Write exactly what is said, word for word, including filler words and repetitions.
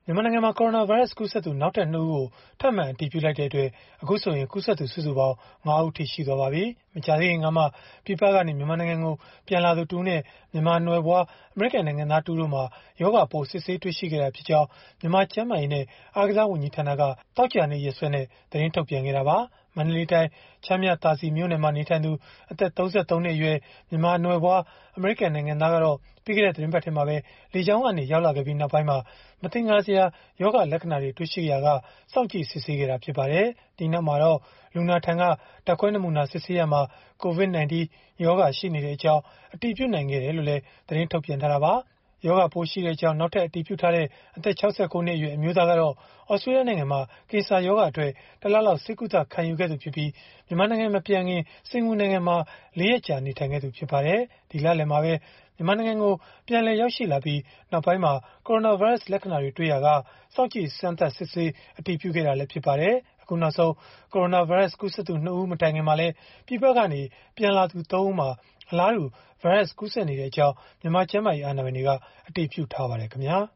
မြန်မာနိုင်ငံမှာ ကိုရိုနာဗိုင်းရပ်စ် ကူးစက်သူ နောက်ထပ် ၂ ဦးကို ထပ်မံအတည်ပြုလိုက်တဲ့အတွက် အခုဆိုရင် ကူးစက်သူ စုစုပေါင်း ၅ ဦးအထိ ရှိသွားပါပြီ။ မကြာသေးခင်ကမှ ပြည်ပကနေ မြန်မာနိုင်ငံကို ပြန်လာသူတဦးနဲ့ မြန်မာနွယ်ဖွား အမေရိကန်နိုင်ငံသား တဦးတို့မှာ ရောဂါပိုး စစ်ဆေးတွေ့ရှိခဲ့တာဖြစ်ကြောင်း မြန်မာကျန်းမာရေးနဲ့ အားကစား ဝန်ကြီးဌာနက သောကြာနေ့ ရက်စွဲနဲ့ သတင်းထုတ်ပြန်ခဲ့တာပါ။ မန္တလေးတိုင်း ချမ်းမြသာစည်မြို့နယ်မှာ နေထိုင်သူ အသက် ၃၃ နှစ်အရွယ် မြန်မာနွယ်ဖွား အမေရိကန်နိုင်ငံသားကတော့ ပြီးခဲ့တဲ့ သီတင်းပတ်ထဲမှာပဲ လေကြောင်းကနေ ရောက်လာခဲ့ပြီး နောက်ပိုင်းမှာ မသင်္ကာစရာ ရောဂါလက္ခဏာတွေ တွေ့ရှိခဲ့ရာက စောင့်ကြည့်စစ်ဆေးခဲ့တာ ဖြစ်ပါတယ်။ ဒီနောက်မှာတော့ လူနာထံက ဓာတ်ခွဲနမူနာ စစ်ဆေးရာမှာ COVID 19 ရောဂါရှိနေကြောင်း အတည်ပြုနိုင်ခဲ့တယ်လို့လည်း သတင်းထုတ်ပြန်ထားတာပါ။ ရောဂါပိုးရှိကြောင်း နောက်ထပ် အတည်ပြုထားတဲ့ အသက် ၆၉ နှစ်အရွယ် အမျိုးသားကတော့ သြစတြေးလျနိုင်ငံမှာ ကင်ဆာရောဂါအတွက် တလလောက် ဆေးကုသ ခံယူခဲ့သူဖြစ်ပြီး၊ မြန်မာနိုင်ငံ မပြန်ခင် စင်္ကာပူနိုင်ငံမှာ ၄ ရက်ကြာ နေထိုင်ခဲ့သူ ဖြစ်ပါတယ်။ ဒီလလယ်မှာပဲ မြန်မာနိုင်ငံကို ပြန်လည်ရောက်ရှိလာပြီး နောက်ပိုင်းမှာ ကိုရိုနာဗိုင်းရပ်စ် လက္ခဏာတွေ တွေ့ရှိရာက စောင့်ကြည့်စမ်းသပ် စစ်ဆေး အတည်ပြုခဲ့တာလည်း ဖြစ်ပါတယ်။ အခုနောက်ဆုံး ကိုရိုနာဗိုင်းရပ်စ် ကူးစက်သူ ၂ ဦး မတိုင်ခင်မှာလည်း ပြည်ပကနေ ပြန်လာသူ ၃ ဦးမှာ အလားတူ ဗိုင်းရပ်စ်ကူးစက်နေကြောင်း မြန်မာကျန်းမာရေး အာဏာပိုင်တွေက အတည်ပြုထားပါတယ်ခင်ဗျာ။